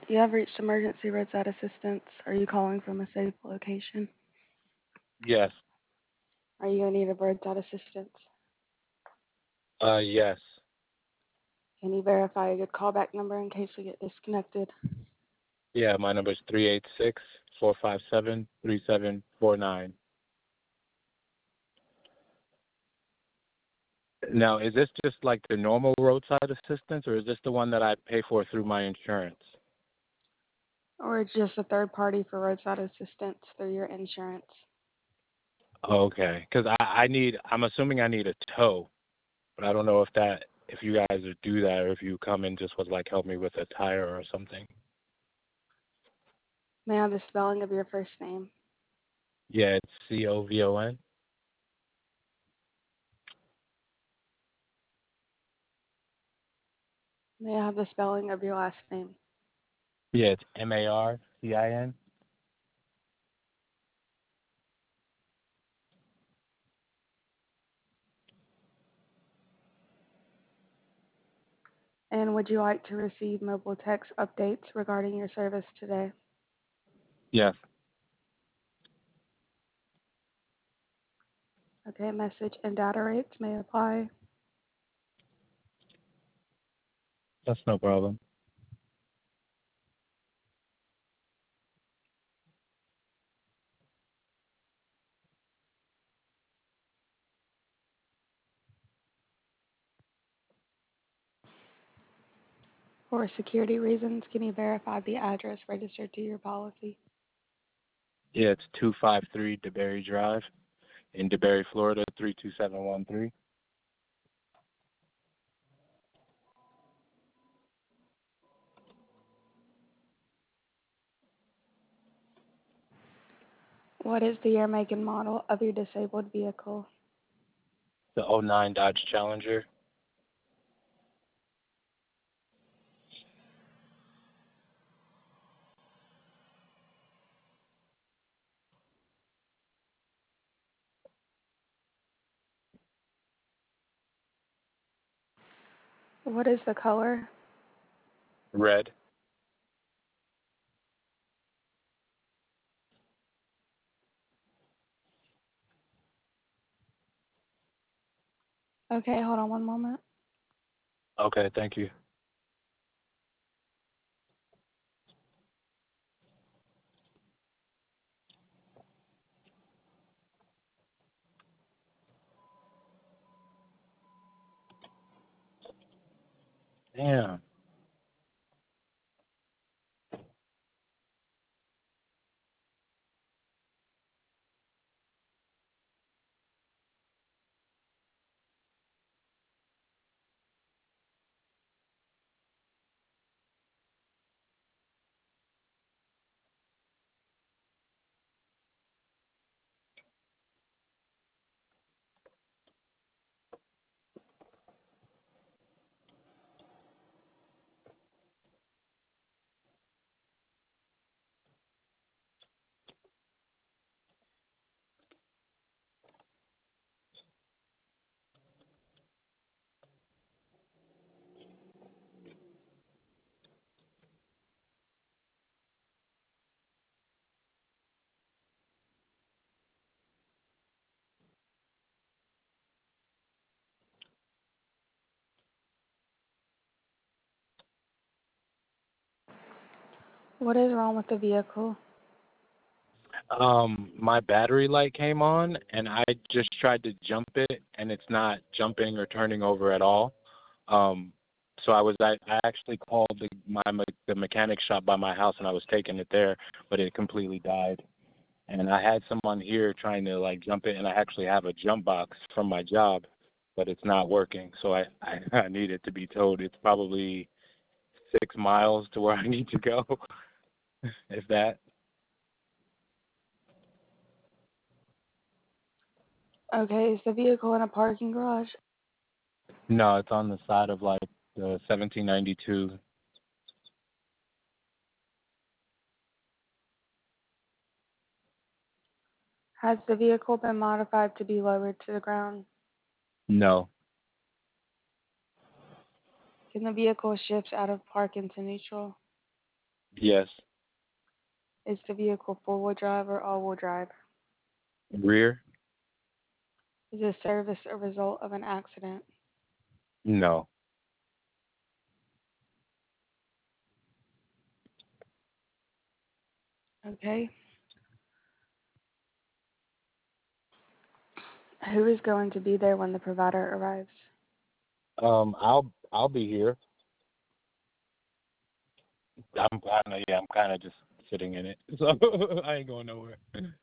You have reached emergency roadside assistance. Are you calling from a safe location? Yes. Are you in need of roadside assistance? Yes. Can you verify a good callback number in case we get disconnected? Yeah, my number is 386-457-3749. Now, is this just like the normal roadside assistance, or is this the one that I pay for through my insurance? Or it's just a third party for roadside assistance through your insurance? Okay, because I'm assuming I need a tow, but I don't know if you guys would do that, or if you come and just would like help me with a tire or something. May I have the spelling of your first name? Yeah, it's COVON. May I have the spelling of your last name? Yeah, it's MARCIN. And would you like to receive mobile text updates regarding your service today? Yes, Okay, message and data rates may apply. that's no problem. For security reasons, can you verify the address registered to your policy? Yeah, it's 253 DeBerry Drive in DeBerry, Florida, 32713. What is the year, make, and model of your disabled vehicle? The '09 Dodge Challenger. What is the color? Red. Okay, hold on one moment. Okay, thank you. Damn. What is wrong with the vehicle? My battery light came on, and I just tried to jump it, and it's not jumping or turning over at all. Um, so I actually called the mechanic shop by my house, and I was taking it there, but it completely died. And I had someone here trying to like jump it, and I actually have a jump box from my job, but it's not working. So I need it to be towed. It's probably 6 miles to where I need to go, if that. Okay, is the vehicle in a parking garage? No, it's on the side of like the 1792. Has the vehicle been modified to be lowered to the ground? No. Can the vehicle shift out of park into neutral? Yes. Is the vehicle four-wheel drive or all-wheel drive? Rear? Is this service a result of an accident? No. Okay. Who is going to be there when the provider arrives? I'll be here. I'm kind of just sitting in it, so I ain't going nowhere.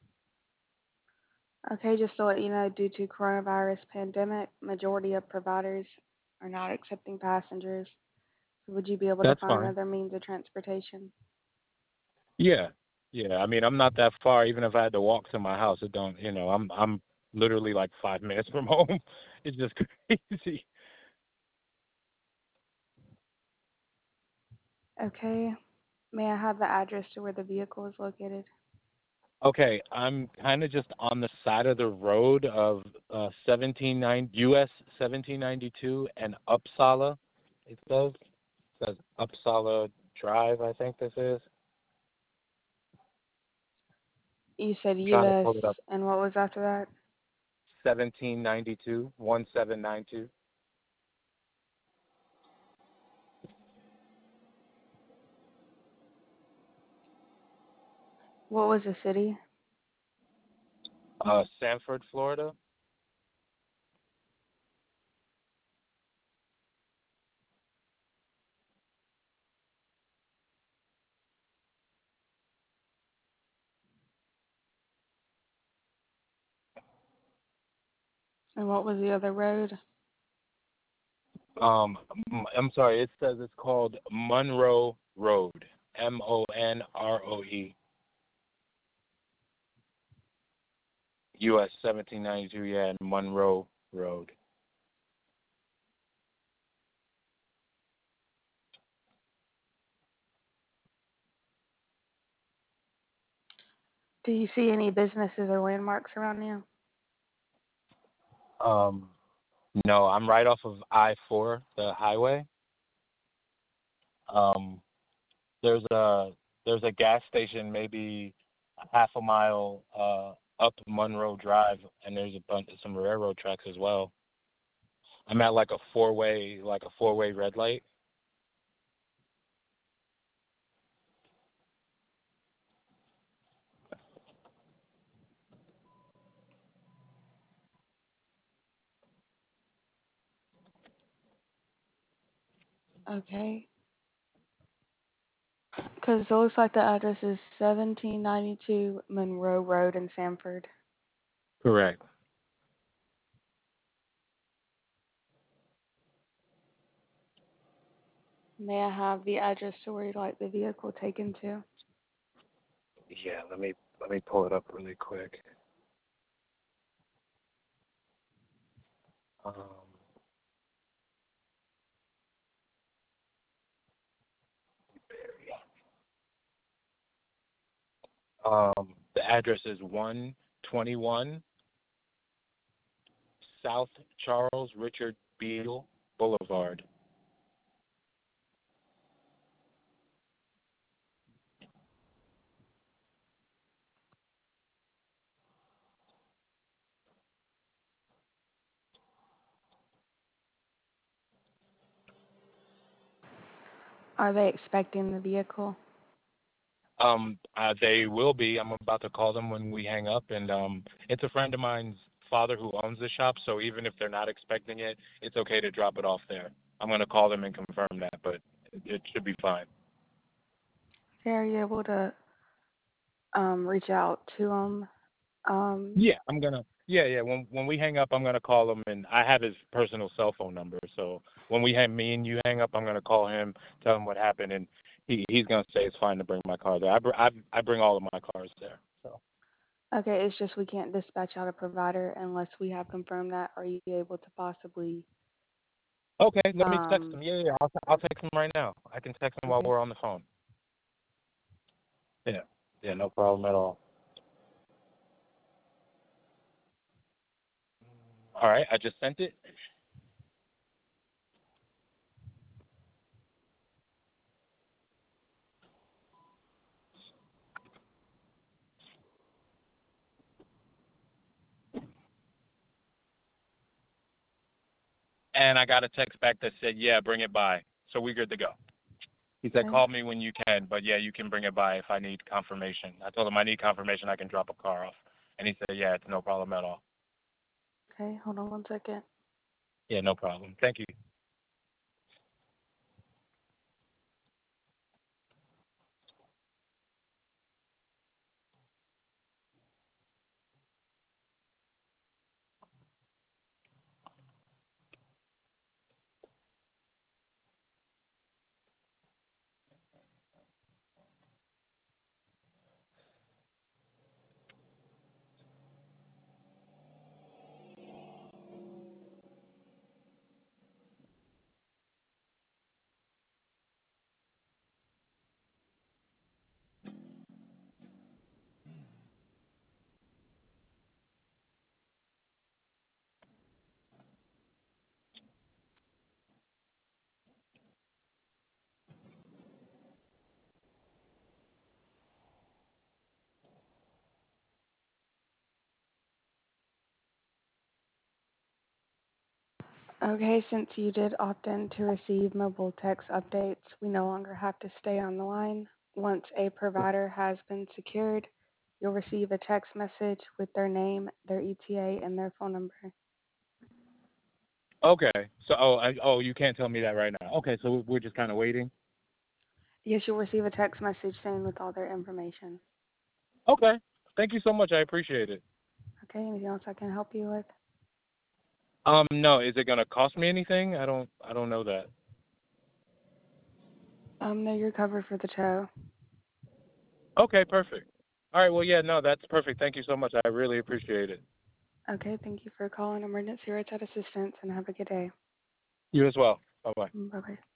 Okay, just to let you know, due to coronavirus pandemic, majority of providers are not accepting passengers. So would you be able to That's find fine. another means of transportation? Yeah, yeah. I mean, I'm not that far. Even if I had to walk to my house, it don't. I'm literally like 5 minutes from home. It's just crazy. Okay. May I have the address to where the vehicle is located? Okay, I'm kind of just on the side of the road of US 1792 and Uppsala. It says Uppsala Drive. I think this is. You said I'm trying to US, pull it up. and what was after that? 1792 1792. What was the city? Sanford, Florida. And what was the other road? I'm sorry. It says it's called Monroe Road. Monroe. US 1792. Yeah, and Monroe Road. Do you see any businesses or landmarks around you? Um, no, I'm right off of I-4, the highway. Um, there's a gas station maybe a half a mile up Monroe Drive, and there's a bunch of some railroad tracks as well. I'm at like a four-way red light. Okay. Because it looks like the address is 1792 Monroe Road in Sanford. Correct. May I have the address to where you'd like the vehicle taken to? Yeah, let me pull it up really quick. Um, the address is 121 South Charles Richard Beale Boulevard. Are they expecting the vehicle? They will be. I'm about to call them when we hang up, and it's a friend of mine's father who owns the shop, so even if they're not expecting it, it's okay to drop it off there. I'm gonna call them and confirm that, but it should be fine. Okay, are you able to reach out to them? Yeah, I'm gonna. Yeah, yeah. When we hang up, I'm gonna call him, and I have his personal cell phone number. So when we have me and you hang up, I'm gonna call him, tell him what happened, and he's gonna say it's fine to bring my car there. I bring all of my cars there. So Okay, it's just we can't dispatch out a provider unless we have confirmed that. Are you able to possibly, okay, let me text um, him. Yeah, yeah. I'll text him right now. I can text him while okay. we're on the phone. Yeah, yeah, no problem at all. All right, I just sent it. and I got a text back that said, yeah, bring it by. So we're good to go. He said, Okay. call me when you can, but yeah, you can bring it by if I need confirmation. I told him I need confirmation I can drop a car off. And he said, yeah, it's no problem at all. Okay, hold on one second. Yeah, no problem. Thank you. Okay, since you did opt in to receive mobile text updates, we no longer have to stay on the line. Once a provider has been secured, you'll receive a text message with their name, their ETA, and their phone number. Okay. So, you can't tell me that right now. Okay, so we're just kind of waiting. Yes, you'll receive a text message saying with all their information. Okay. Thank you so much. I appreciate it. Okay, anything else I can help you with? No, is it gonna cost me anything? I don't know that. No, you're covered for the tow. Okay, perfect. All right, well, yeah, no, that's perfect. Thank you so much. I really appreciate it. Okay, thank you for calling Emergency Roadside Assistance and have a good day. You as well. Bye bye. Bye bye.